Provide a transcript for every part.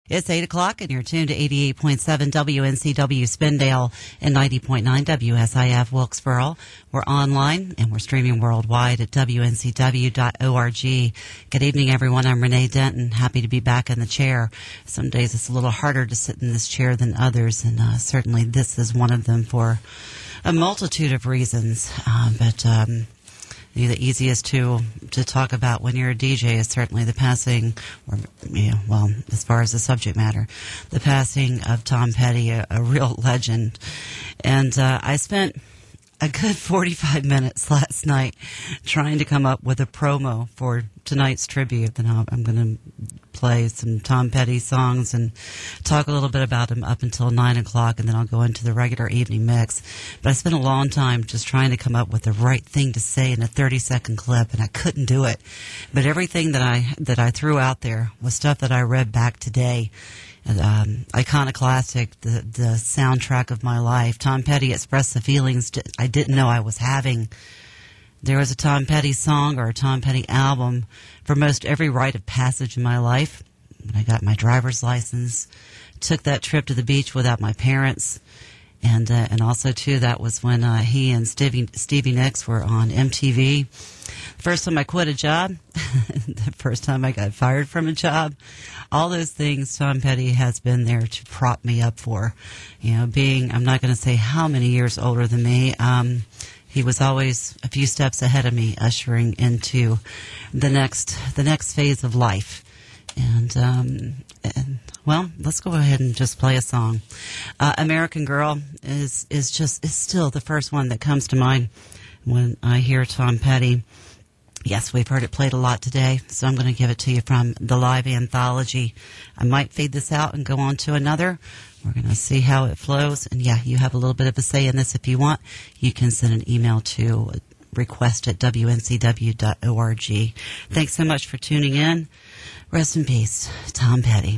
It's 8 o'clock, and you're tuned to 88.7 WNCW Spindale and 90.9 WSIF Wilkesboro. We're online, and we're streaming worldwide at WNCW.org. Good evening, everyone. I'm Renee Denton. Happy to be back in the chair. Some days it's a little harder to sit in this chair than others, and certainly this is one of them for a multitude of reasons. The easiest to talk about when you're a DJ is certainly the passing, as far as the subject matter, the passing of Tom Petty, a real legend. And I spent a good 45 minutes last night trying to come up with a promo for tonight's tribute. Then I'm going to play some Tom Petty songs and talk a little bit about him up until 9 o'clock, and then I'll go into the regular evening mix. But I spent a long time just trying to come up with the right thing to say in a 30-second clip, and I couldn't do it. But everything that I threw out there was stuff that I read back today. Iconoclastic, the soundtrack of my life. Tom Petty expressed the feelings I didn't know I was having. There was a Tom Petty song or a Tom Petty album for most every rite of passage in my life. When I got my driver's license, took that trip to the beach without my parents, and also too, that was when he and Stevie Nicks were on MTV. First time I quit a job, the first time I got fired from a job, all those things Tom Petty has been there to prop me up for. You know, I'm not going to say how many years older than me. He was always a few steps ahead of me, ushering into the next phase of life. And let's go ahead and just play a song. American Girl is still the first one that comes to mind when I hear Tom Petty. Yes, we've heard it played a lot today, so I'm going to give it to you from the live anthology. I might fade this out and go on to another. We're going to see how it flows. And yeah, you have a little bit of a say in this if you want. You can send an email to request@wncw.org. Thanks so much for tuning in. Rest in peace, Tom Petty.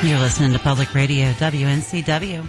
You're listening to Public Radio, WNCW.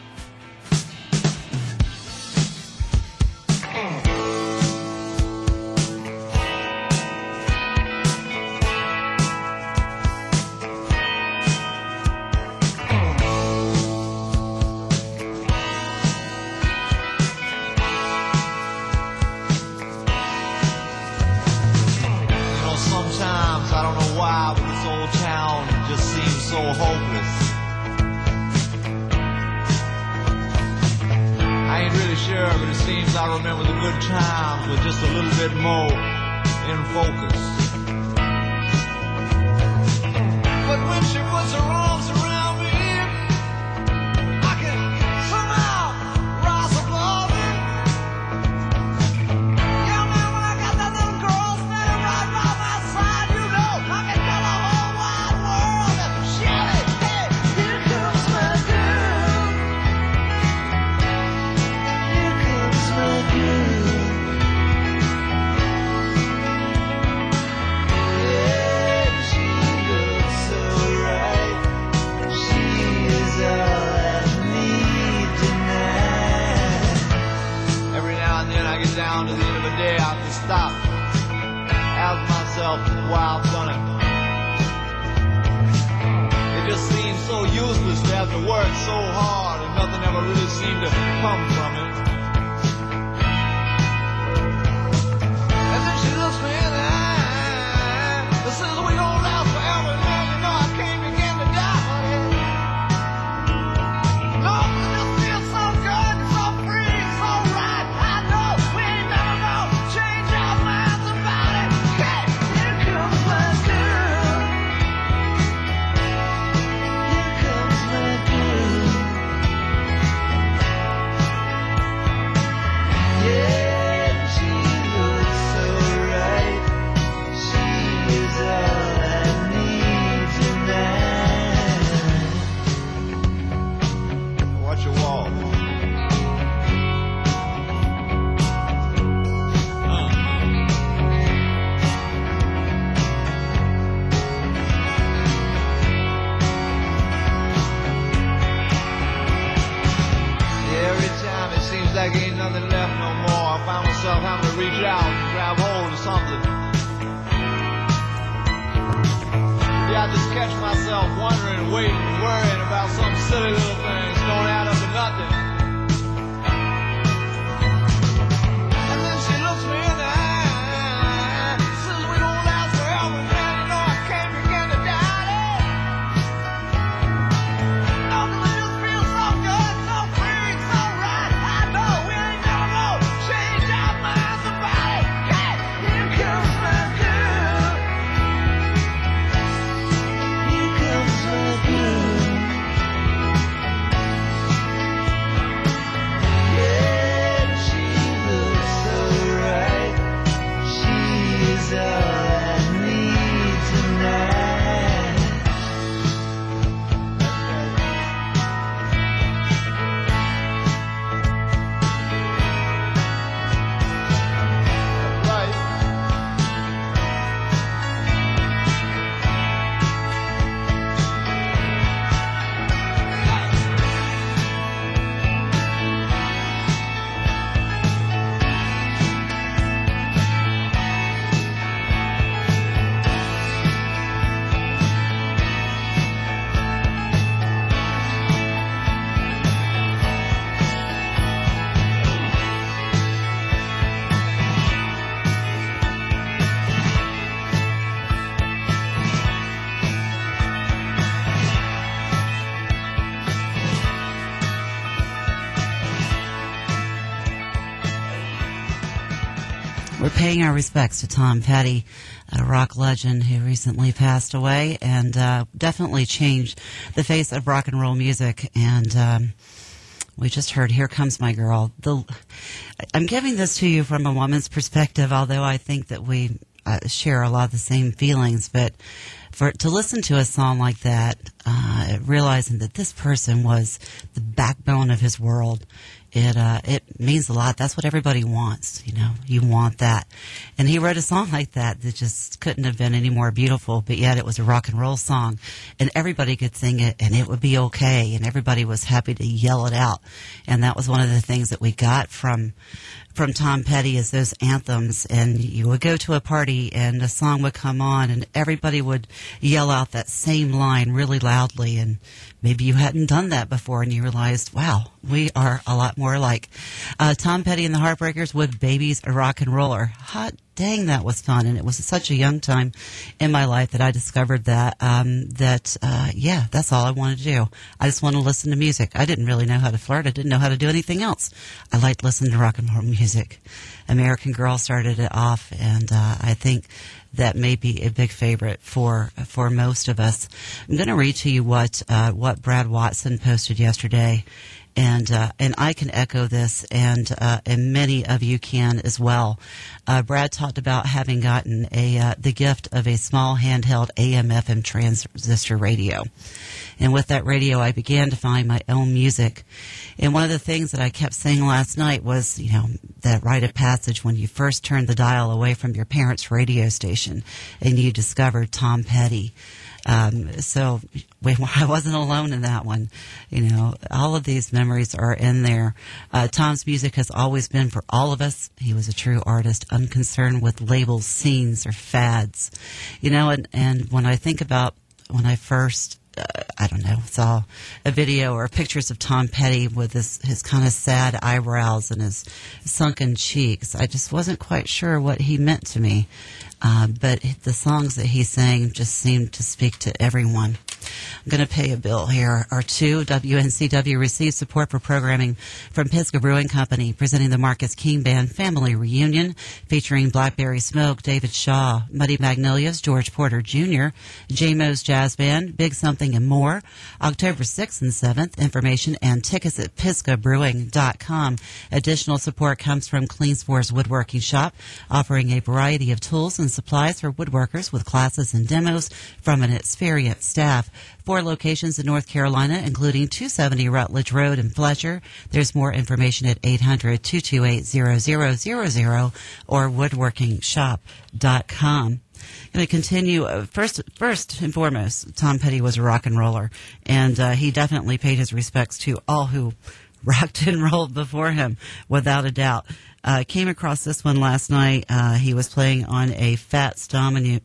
We're paying our respects to Tom Petty, a rock legend who recently passed away and definitely changed the face of rock and roll music. And we just heard "Here Comes My Girl." I'm giving this to you from a woman's perspective, although I think that we share a lot of the same feelings. But to listen to a song like that, realizing that this person was the backbone of his world. It means a lot. That's what everybody wants, you know. You want that. And he wrote a song like that just couldn't have been any more beautiful, but yet it was a rock and roll song. And everybody could sing it, and it would be okay, and everybody was happy to yell it out. And that was one of the things that we got from Tom Petty is those anthems. And you would go to a party, and a song would come on, and everybody would yell out that same line really loudly. And maybe you hadn't done that before, and you realized, wow, we are a lot more alike. Tom Petty and the Heartbreakers with Baby's a Rock and Roller. Hot dang, that was fun. And it was such a young time in my life that I discovered that, yeah, that's all I wanted to do. I just wanted to listen to music. I didn't really know how to flirt. I didn't know how to do anything else. I liked listening to rock and roll music. American Girl started it off, and I think that may be a big favorite for most of us. I'm going to read to you what Brad Watson posted yesterday, and I can echo this, and many of you can as well. Brad talked about having gotten the gift of a small handheld AM/FM transistor radio. And with that radio, I began to find my own music. And one of the things that I kept saying last night was, you know, that rite of passage when you first turned the dial away from your parents' radio station and you discovered Tom Petty. So I wasn't alone in that one. You know, all of these memories are in there. Tom's music has always been for all of us. He was a true artist, unconcerned with labels, scenes, or fads. You know, and when I think about when I first I don't know, saw a video or pictures of Tom Petty with his kind of sad eyebrows and his sunken cheeks. I just wasn't quite sure what he meant to me. But the songs that he sang just seemed to speak to everyone. I'm going to pay a bill here or two. WNCW receives support for programming from Pisgah Brewing Company, presenting the Marcus King Band Family Reunion, featuring Blackberry Smoke, David Shaw, Muddy Magnolias, George Porter Jr., J-Mo's Jazz Band, Big Something, and more. October 6th and 7th. Information and tickets at pisgahbrewing.com. Additional support comes from Clean Spores Woodworking Shop, offering a variety of tools and supplies for woodworkers with classes and demos from an experienced staff. 4 locations in North Carolina, including 270 Rutledge Road in Fletcher. There's more information at 800-228-0000 or woodworkingshop.com. I'm going to continue. First and foremost, Tom Petty was a rock and roller, and he definitely paid his respects to all who rocked and rolled before him, without a doubt. Came across this one last night. He was playing on a Fats Domino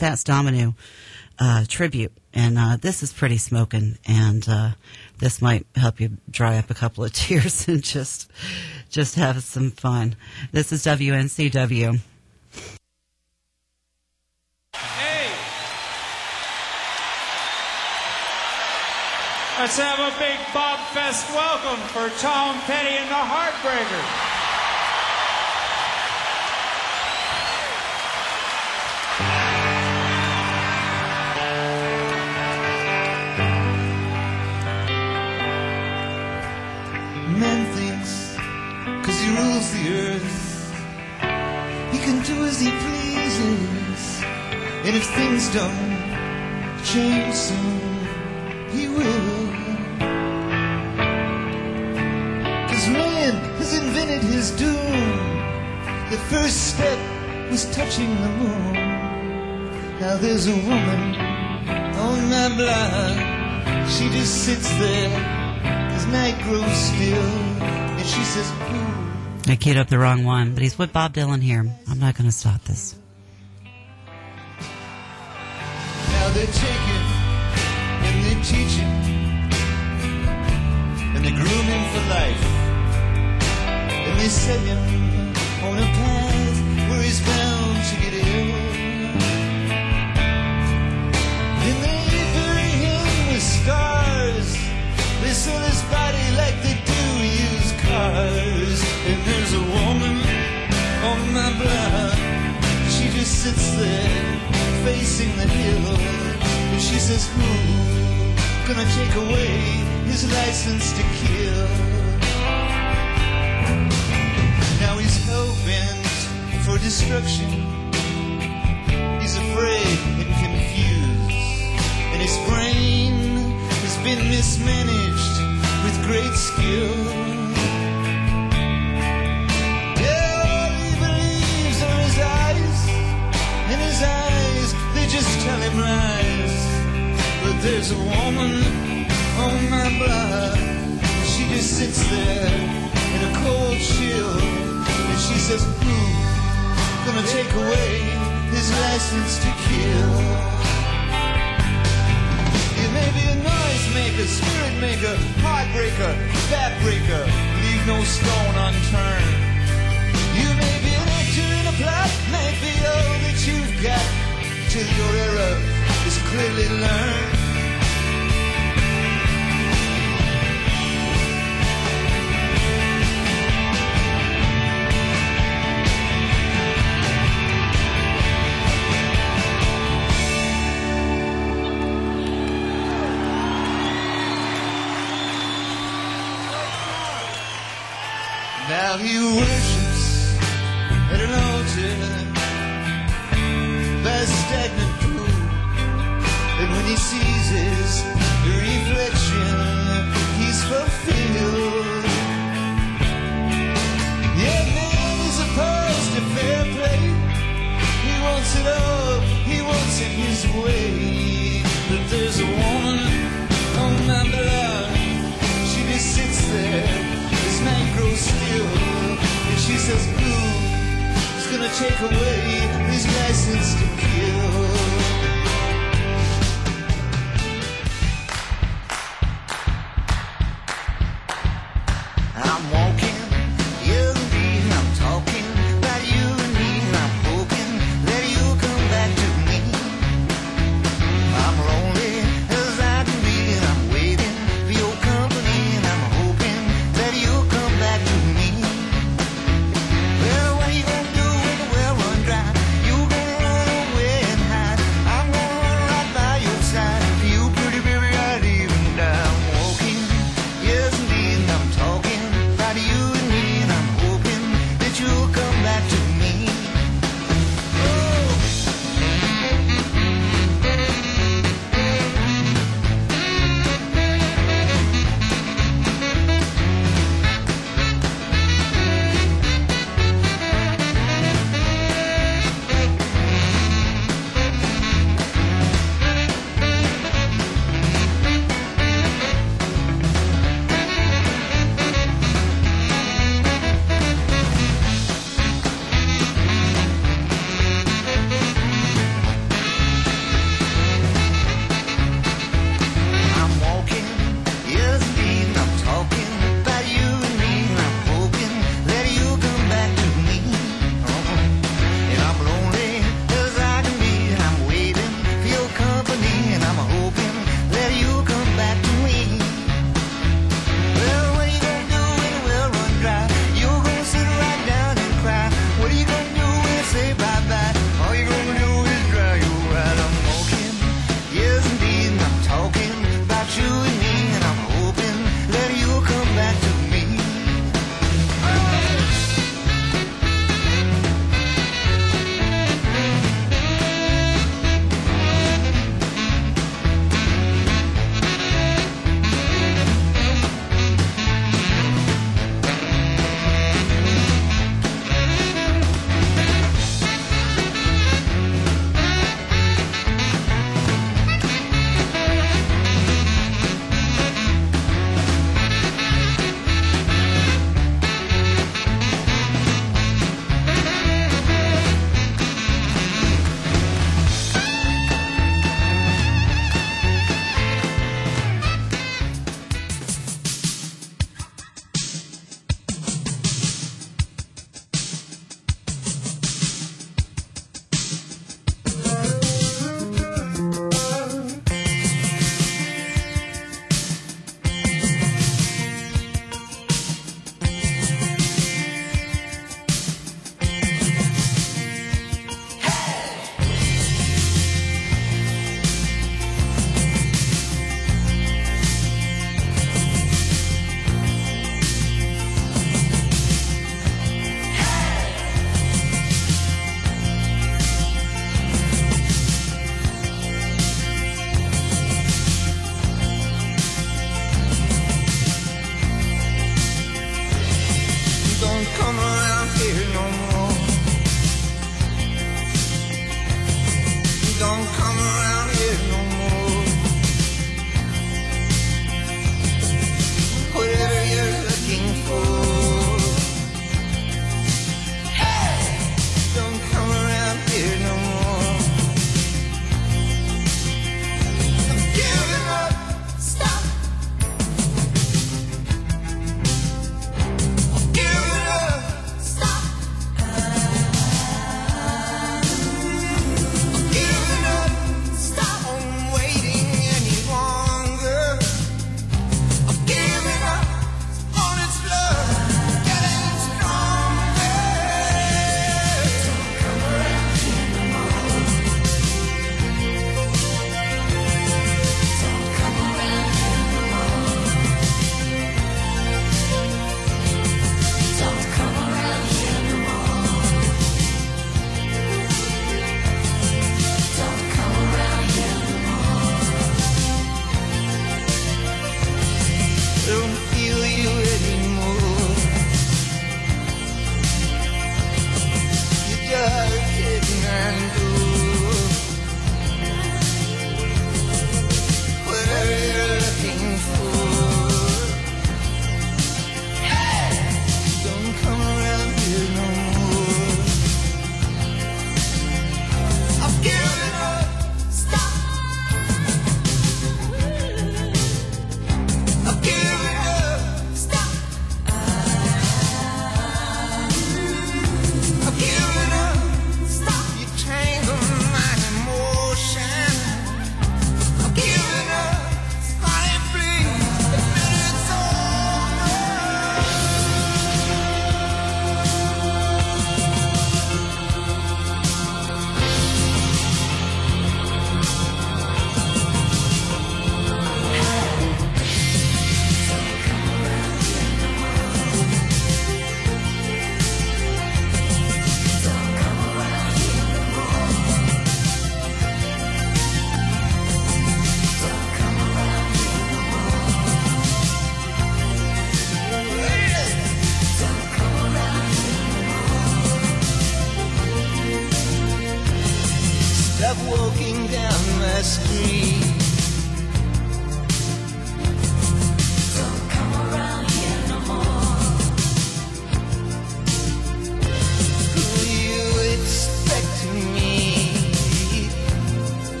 tribute, and this is pretty smoking, and this might help you dry up a couple of tears and just have some fun. This is WNCW. Hey, let's have a big Bob Fest welcome for Tom Petty and the Heartbreakers. Man thinks, 'cause he rules the earth, he can do as he pleases, and if things don't change soon, he will. 'Cause man has invented his doom. The first step was touching the moon. Now there's a woman on my block, she just sits there. Night grows still, and she says, ooh. I queued up the wrong one, but he's with Bob Dylan here. I'm not going to stop this. Now they're taking and they're teaching, and they're grooming for life, and they set him on a path where he's bound to get ill. And they bury him with scars. They sell his body like they do used cars. And there's a woman on my block, she just sits there facing the hill, and she says, who's gonna take away his license to kill? Now he's hell-bent for destruction. He's afraid and confused, and his brain been mismanaged with great skill. Yeah, all he believes are his eyes, and his eyes, they just tell him lies. But there's a woman on my block, and she just sits there in a cold chill, and she says, who's gonna take away his license to kill? You may be a noisemaker, spirit maker, heartbreaker, backbreaker, leave no stone unturned. You may be an actor in a plot, might be all that you've got, till your error is clearly learned. Now he worships at an altar by a stagnant pool, and when he sees his reflection, he's fulfilled. Yeah, man is opposed to fair play. He wants it all, he wants it his way. But there's a woman on my block, she just sits there. This night grows still, and she says, who's gonna take away his license to kill? I'm walking, you and me, I'm talking about you and me, I'm hoping that you come back to me. I'm lonely as I can be, and I'm waiting for your company, and I'm hoping that you'll come back to me. Well, what are you gonna do when the well run dry? You gonna run away and hide? I'm gonna run right by your side. You pretty baby, I'd even die. I'm walking, yes indeed, I'm talking about you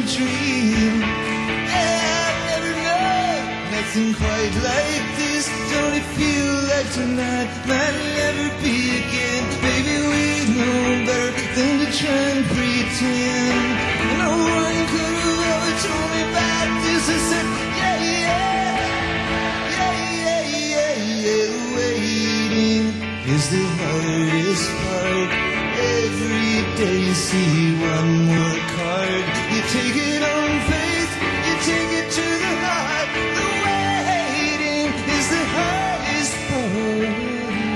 dream. Yeah, I've never known nothing quite like this. Don't it feel like tonight might never be again? Baby, we know better than to try and pretend. No one could have ever told me about this. I said, yeah, yeah, yeah, yeah, yeah, yeah. Waiting is the hardest part. Every day you see one more card. You take it on faith, you take it to the heart. The waiting is the hardest part.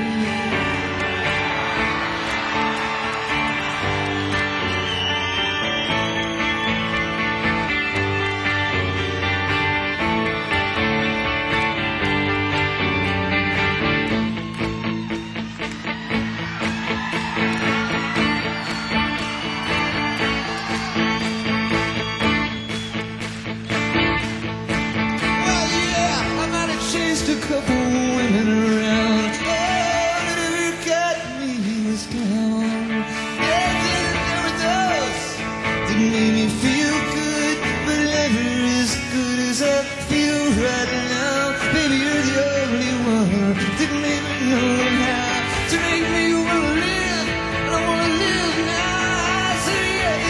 A couple women around. All that ever got me was down. Yeah, there were those that made me feel good, but never as good as I feel right now. Baby, you're the only one that made me know how to make me wanna live. I wanna live now. I say yeah,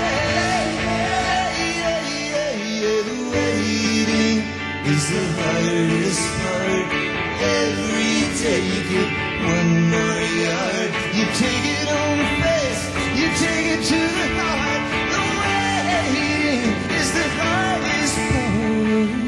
yeah, yeah, yeah, yeah. The waiting is the hardest part. Every day you get one more yard. You take it on faith, you take it to the heart. The waiting is the hardest part.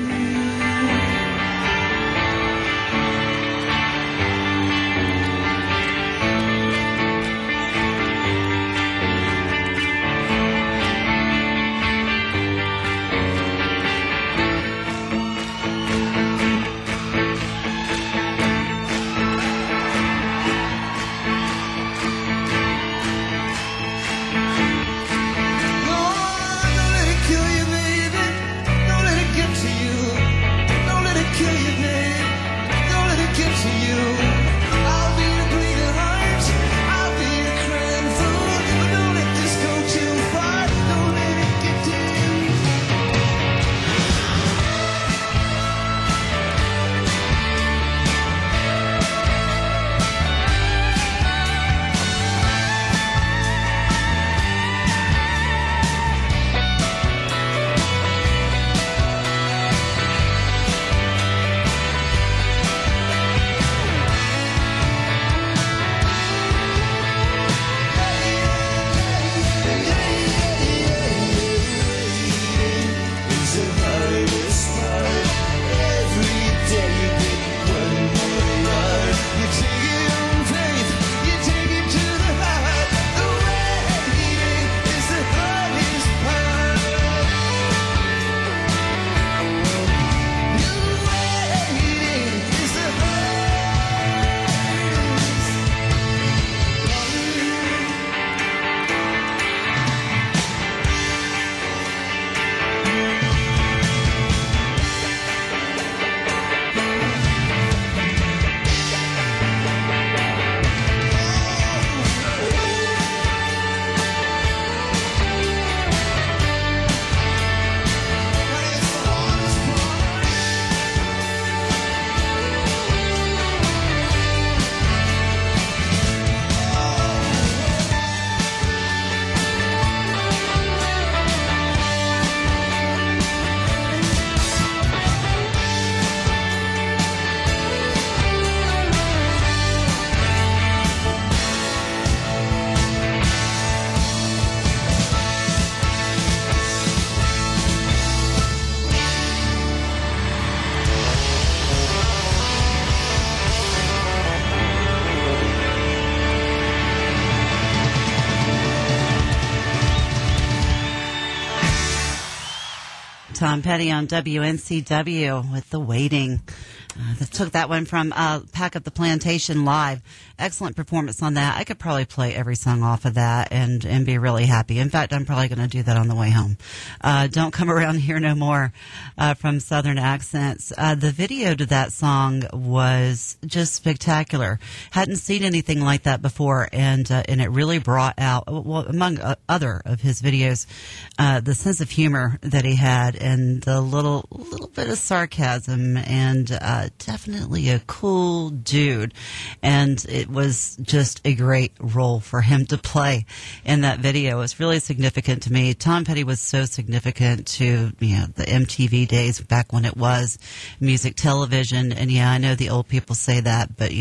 Tom Petty on WNCW with The Waiting. Took that one from Pack Up the Plantation Live. Excellent performance on that. I could probably play every song off of that and be really happy. In fact, I'm probably going to do that on the way home. Don't Come Around Here No More from Southern Accents. The video to that song was just spectacular. Hadn't seen anything like that before, and it really brought out, well, among other of his videos, the sense of humor that he had and the little bit of sarcasm and definitely a cool dude. And it was just a great role for him to play in that video. It was really significant to me. Tom Petty was so significant to, the MTV days back when it was music television. And yeah, I know the old people say that, but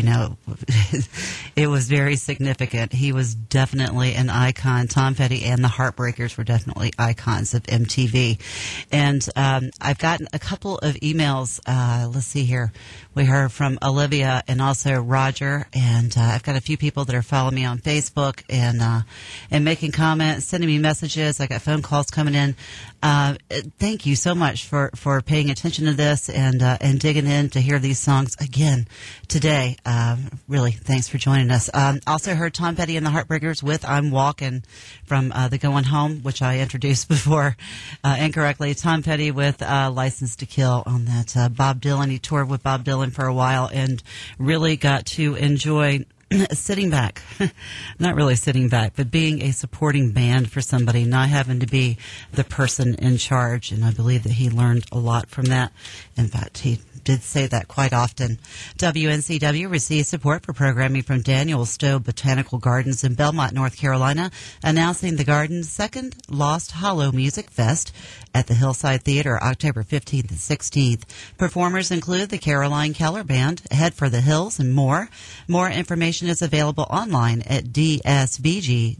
it was very significant. He was definitely an icon. Tom Petty and the Heartbreakers were definitely icons of MTV. And I've gotten a couple of emails. Let's see here. We heard from Olivia and also Roger, and I've got a few people that are following me on Facebook and making comments, sending me messages. I got phone calls coming in. Thank you so much for paying attention to this and digging in to hear these songs again today. Really, thanks for joining us. Also heard Tom Petty and the Heartbreakers with "I'm Walking" from the Going Home, which I introduced before incorrectly. Tom Petty with "License to Kill" on that Bob Dylan. He toured with Bob Dylan for a while and really got to enjoy sitting back, not really sitting back, but being a supporting band for somebody, not having to be the person in charge. And I believe that he learned a lot from that. In fact, he did say that quite often. WNCW receives support for programming from Daniel Stowe Botanical Gardens in Belmont, North Carolina, announcing the Garden's second Lost Hollow Music Fest at the Hillside Theater, October 15th and 16th. Performers include the Caroline Keller Band, Head for the Hills, and more. More information is available online at dsbg.org.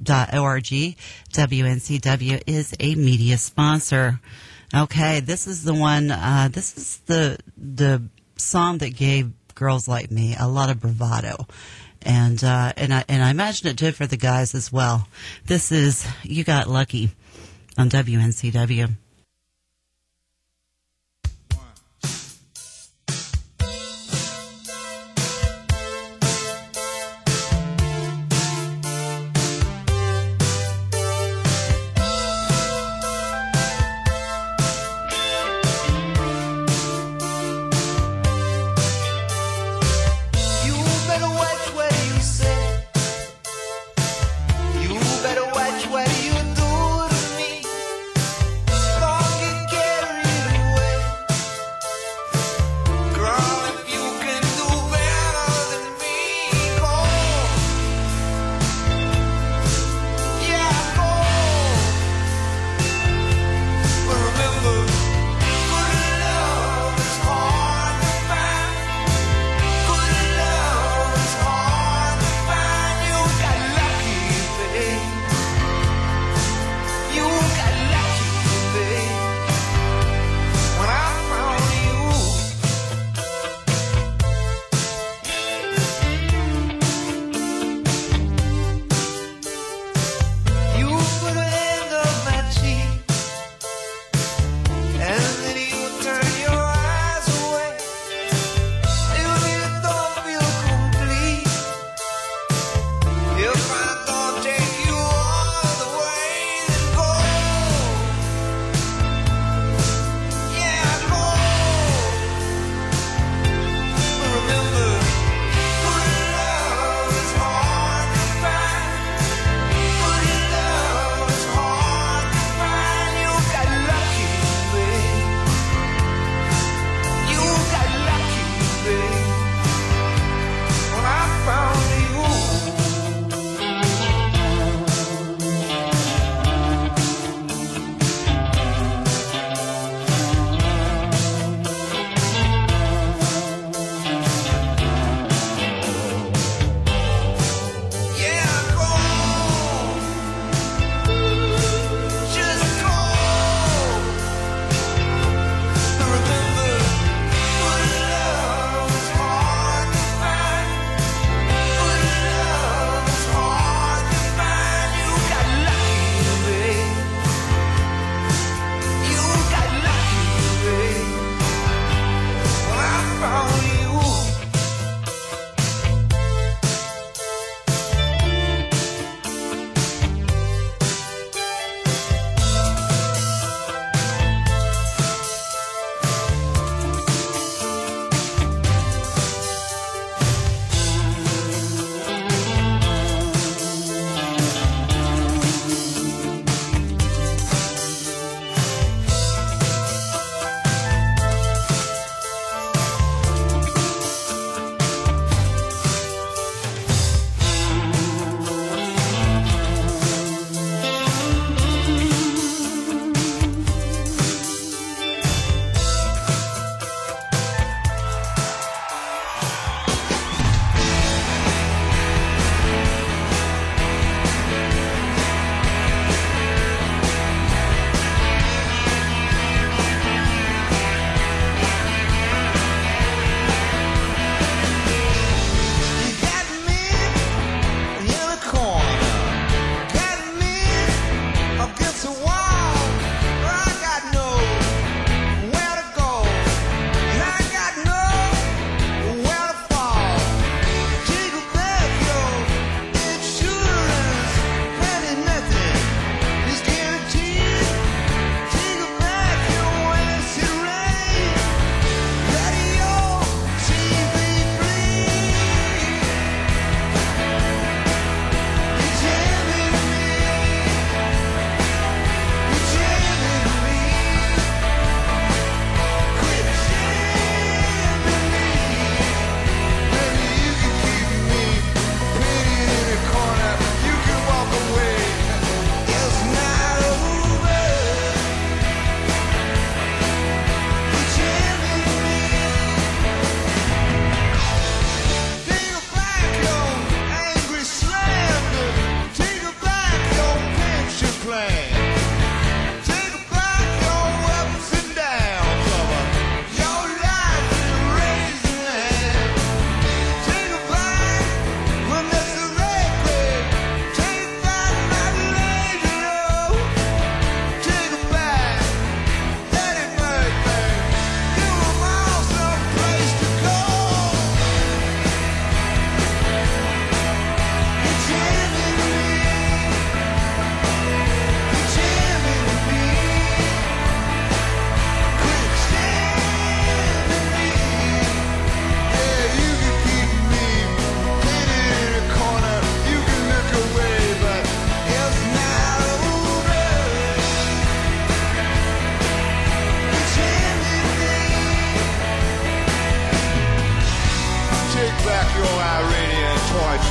WNCW is a media sponsor. Okay, this is the one, this is the song that gave girls like me a lot of bravado. And I imagine it did for the guys as well. This is "You Got Lucky" on WNCW. You better watch what you do to me.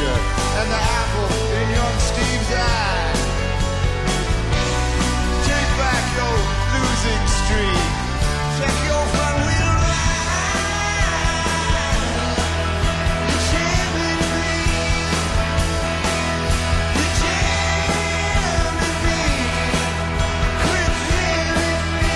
picture and the apple in young Steve's eye. Take back your losing streak. Check your front wheel drive. You're jamming me. You're jamming me. Quit jamming me.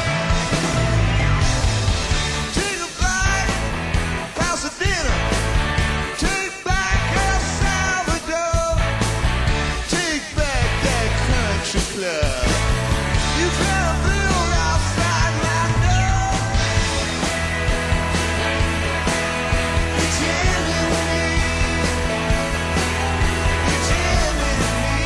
Take a bite, house of dinner. Take back El Salvador. Take back that country club. You gotta build outside my door. You're jamming me. You're jamming me.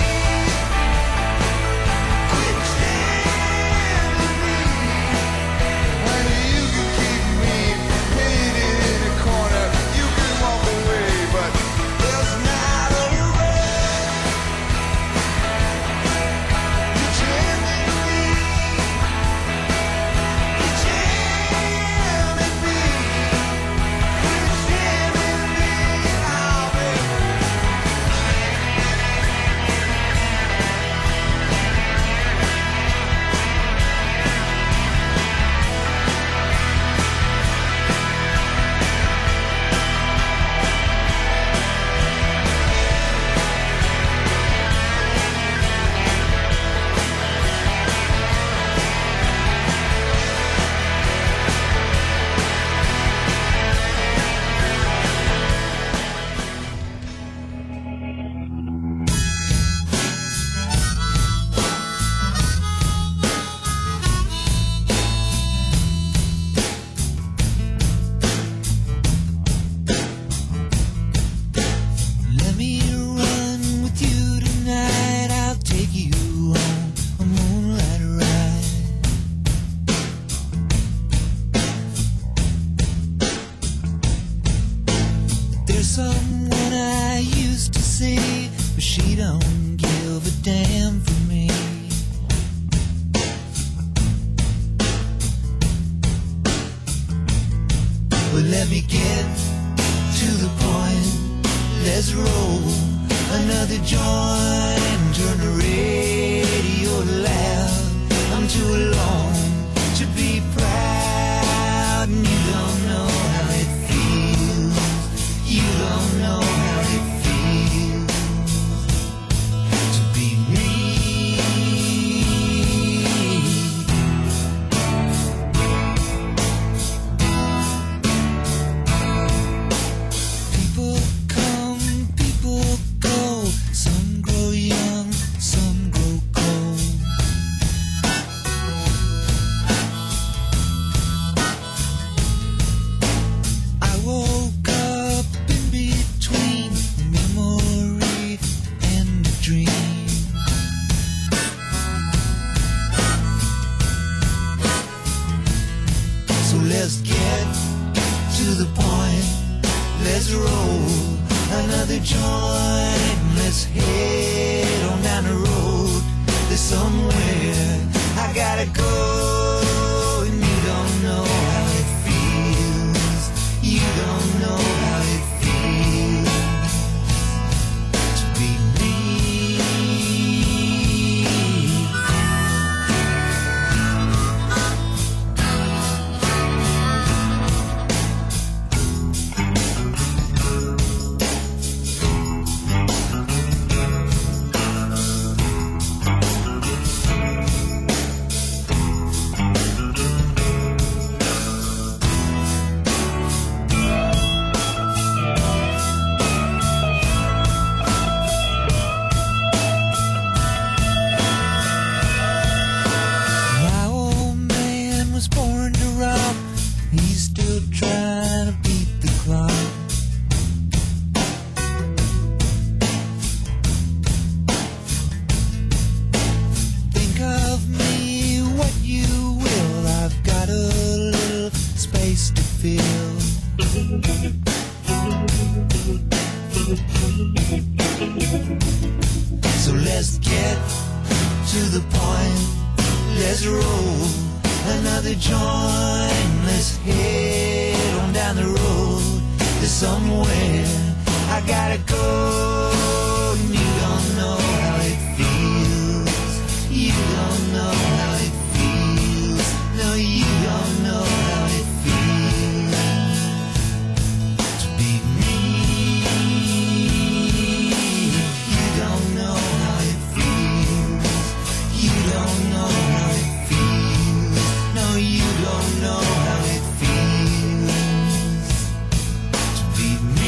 Quit jamming me. Honey, you can keep me painted in a corner. You can walk away, but there's not a road. You're jamming me. You're jamming me. Quit jamming me. Oh, baby. Let me run with you tonight. I'll take you on a moonlight ride. There's someone I used to see, but she don't give a damn for me. Well, let me get to the point. Let's roll another joint and turn the radio loud. I'm too alone to be proud, and you don't know how it feels. You don't know how it feels to be me. People come, people go. Some grow young, some grow cold. I woke up in between memory and a dream. So let's get to the point. Let's roll another joint. Let's head on down the road. There's somewhere I gotta go, and you don't know how it feels. You don't know how it feels to be me. My old man was born to rock. He's still trying to beat the clock. Think of me what you will. I've got a little space to fill. So let's get to the point. Let's roll another joint. Let's head on down the road. There's somewhere I gotta go. You don't know how it feels. You don't know how it feels. No, you don't know how it feels to be me. You don't know how it feels. You don't know how it feels. No, you don't know how it feels to be me.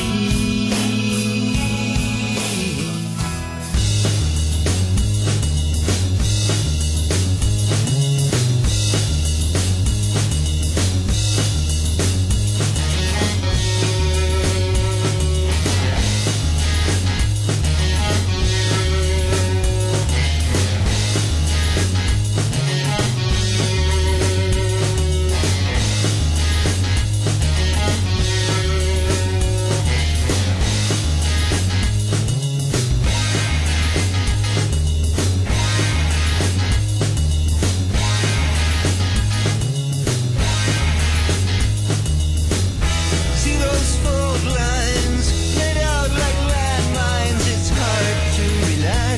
See those fault lines laid out like landmines. It's hard to relax.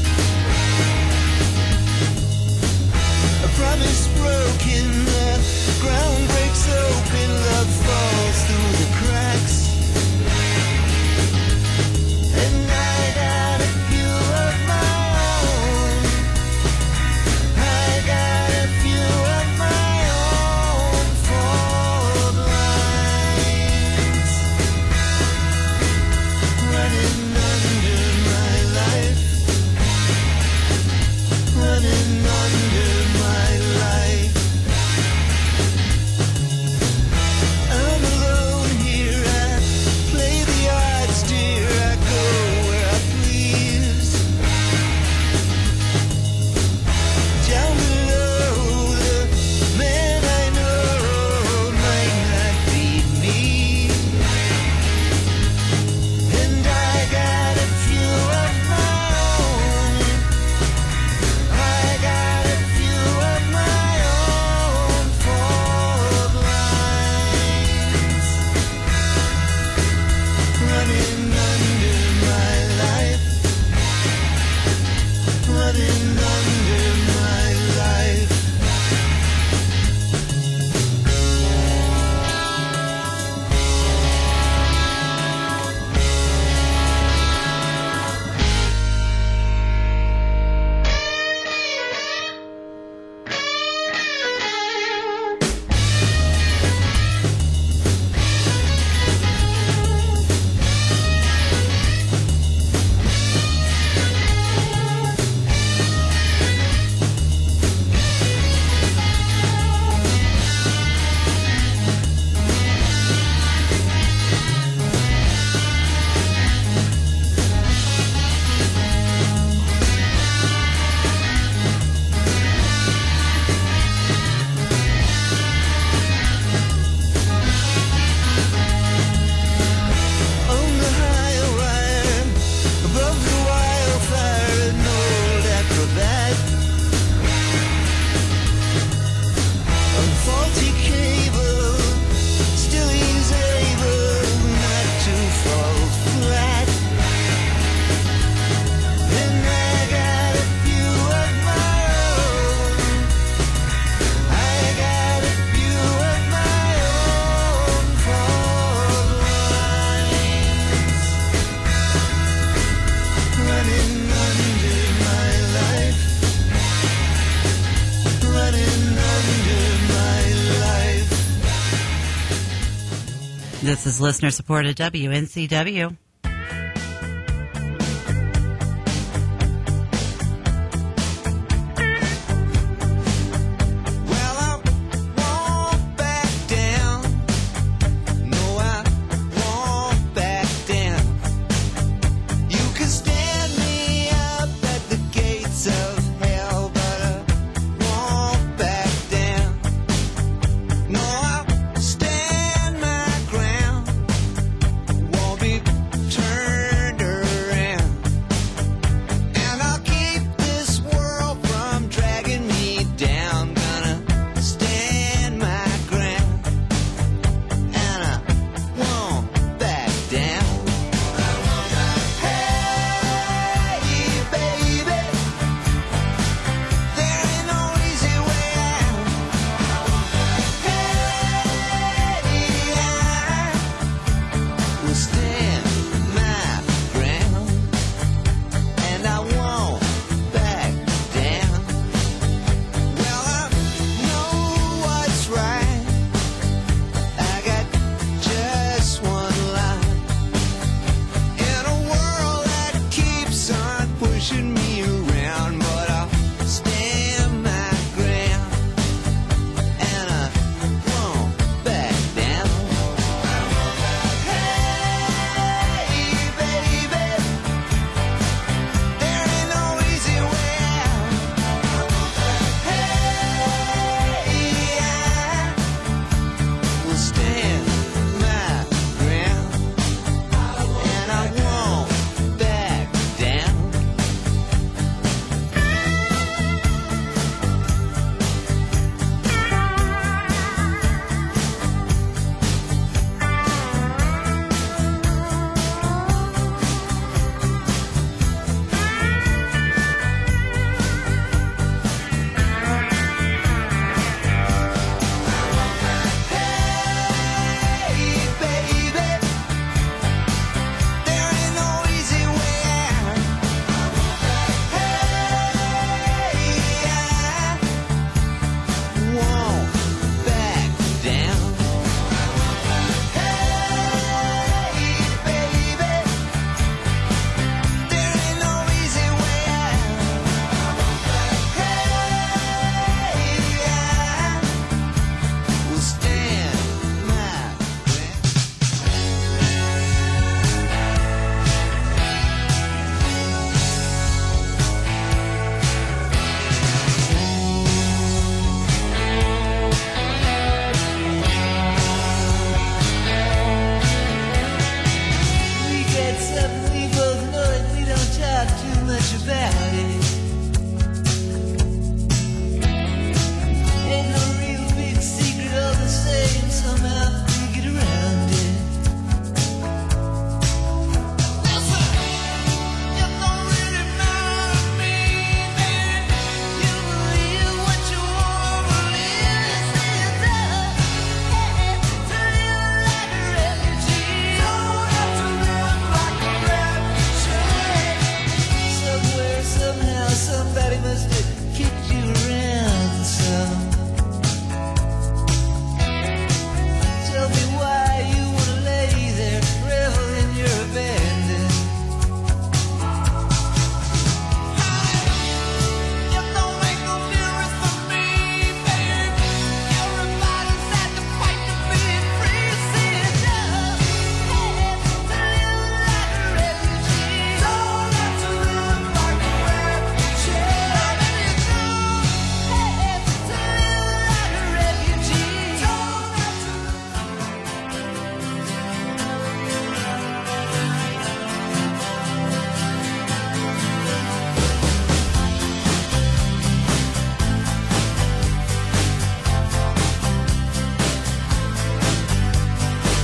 A promise broken, the ground breaks open, love falls through the cracks. And I got a few of my own. I got a few of my own fault lines running under my life, running under my life. I'm alone here, I play the odds dear, I go where I please. Down below, the man I know might not be me. And I got a few of my own. I got a few of my own fault lines running under my life, running under my life. On the higher wire, above the wildfire, an old acrobat. On faulty cable, still he's able not to fall flat. And I got a few of my own. I got a few of my own fault lines running under my life, running under my life. This is listener supported WNCW. Well, I won't back down. No, I won't back down. You can stand me up at the gates of hell, but I won't back down. No, I'll stand my ground. Won't be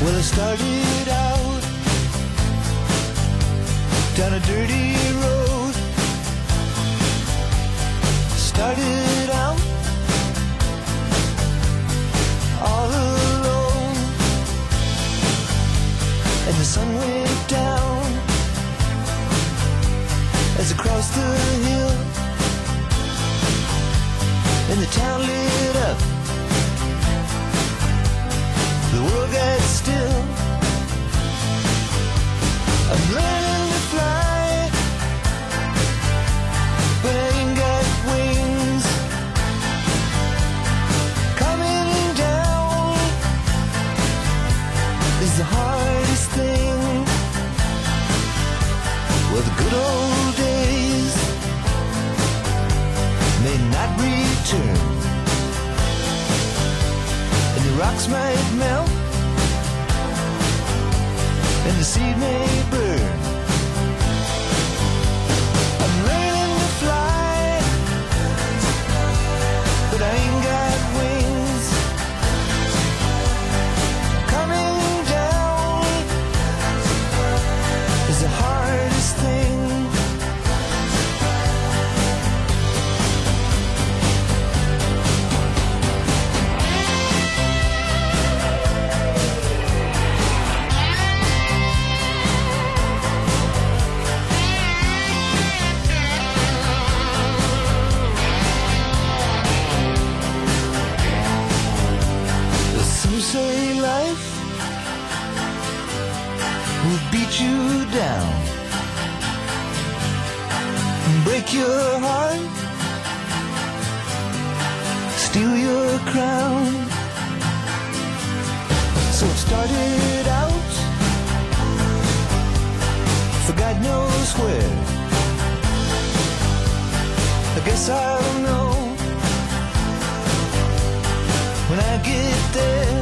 Well, I started out down a dirty road. Started out all alone, and the sun went down as I crossed the hill, and the town lit up. The world got still. I'm learning to fly, but I ain't got wings. Coming down is the hardest thing. Well, the good old days may not return, and the rocks might melt, and the seed may burn. I'm learning to fly, but I ain't got wings. Coming down is the hardest thing. Some say life will beat you down, break your heart, steal your crown. So it started out for God knows where. I guess I'll know when I get there.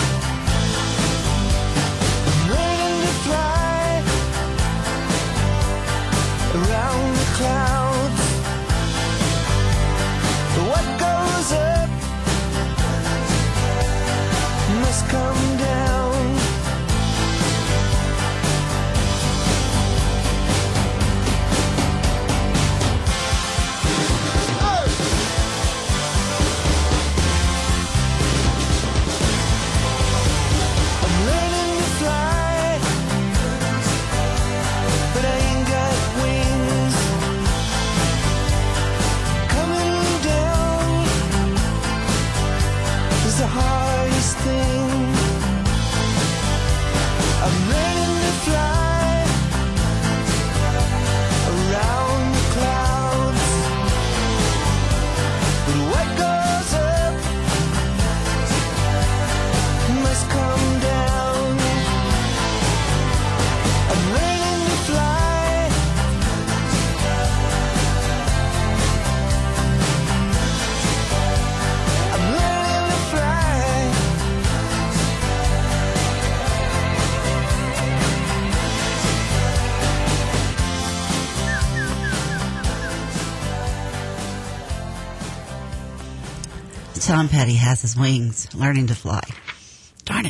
I'm learning to fly around the clouds. What goes up must come down. I'm learning to fly, but I ain't got wings. Coming down is the hardest thing. I'm learning to fly around the clouds, but what goes up must come down. I'm learning to fly. I'm learning to fly. Tom Petty has his wings, learning to fly. Darn it.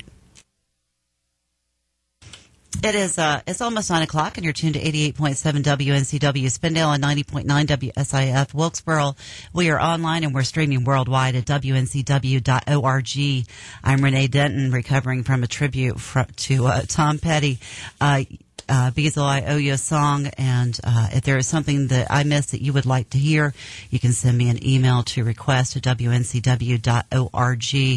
It is, it's almost 9 o'clock, and you're tuned to 88.7 WNCW Spindale and 90.9 WSIF Wilkesboro. We are online and we're streaming worldwide at WNCW.org. I'm Renee Denton, recovering from a tribute to Tom Petty. Beazle, I owe you a song, and if there is something that I missed that you would like to hear, you can send me an email to request at WNCW.org.